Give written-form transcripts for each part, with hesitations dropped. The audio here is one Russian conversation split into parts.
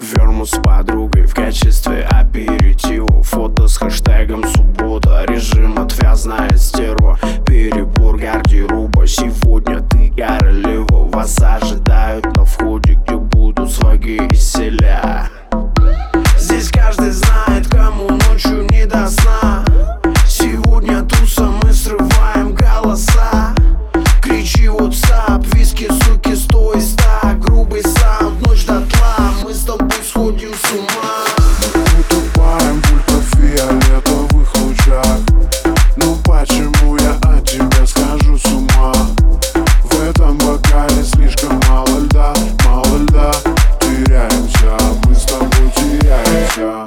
Вермут с подругой в качестве аперитива. Фото с хэштегом суббота. Режим отвязная стерва. Перебор гардероба. Сегодня ты королева. Вас ожидают на входе, где будут сваги и селя. Здесь каждый знает, кому ночью не до сна. Сегодня туса, мы срываем голоса. Кричи WhatsApp, виски, суки, 100 из 100. Грубый саунд, ночь дотла, мы с тобой сходим с ума. Мы утопаем в ультрафиолетовых лучах. Ну почему я от тебя схожу с ума? В этом бокале слишком мало льда, теряемся, мы с тобой теряемся.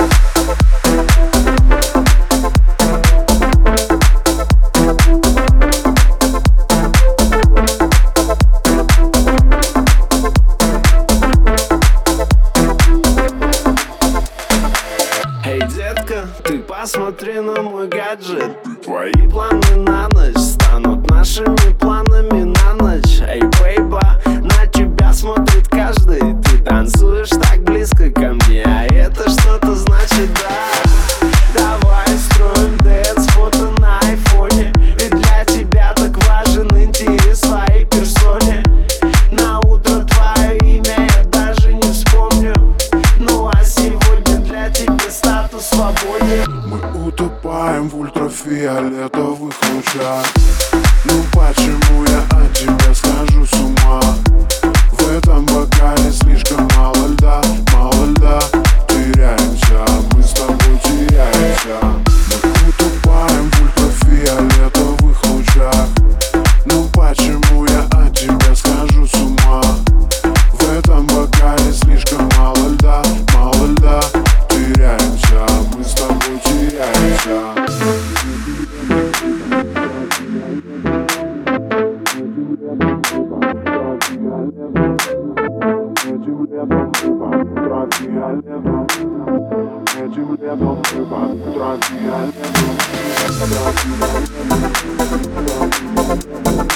Эй, детка, ты посмотри на мой гаджет. Твои планы на ночь станут нашими планами на ночь. Эй, бейба, на тебя смотрит каждый. Ты танцуешь так близко ко мне, а это что-то значит, да. Давай строим дэнс, фото на айфоне. Ведь для тебя так важен интерес в своей персоне. На утро твое имя я даже не вспомню. Ну а сегодня для тебя статус свободен. Мы утопаем в ультрафиолетовых лучах. Ну почему я от тебя схожу с ума? В этом бокале слишком мало льда, теряемся, мы с тобой теряемся. Мы утопаем в ультрафиолетовых лучах. Ну почему я от тебя схожу с ума? В этом бокале слишком мало льда, теряемся, мы с тобой теряемся. Этим летом мы под ультрафиолетом.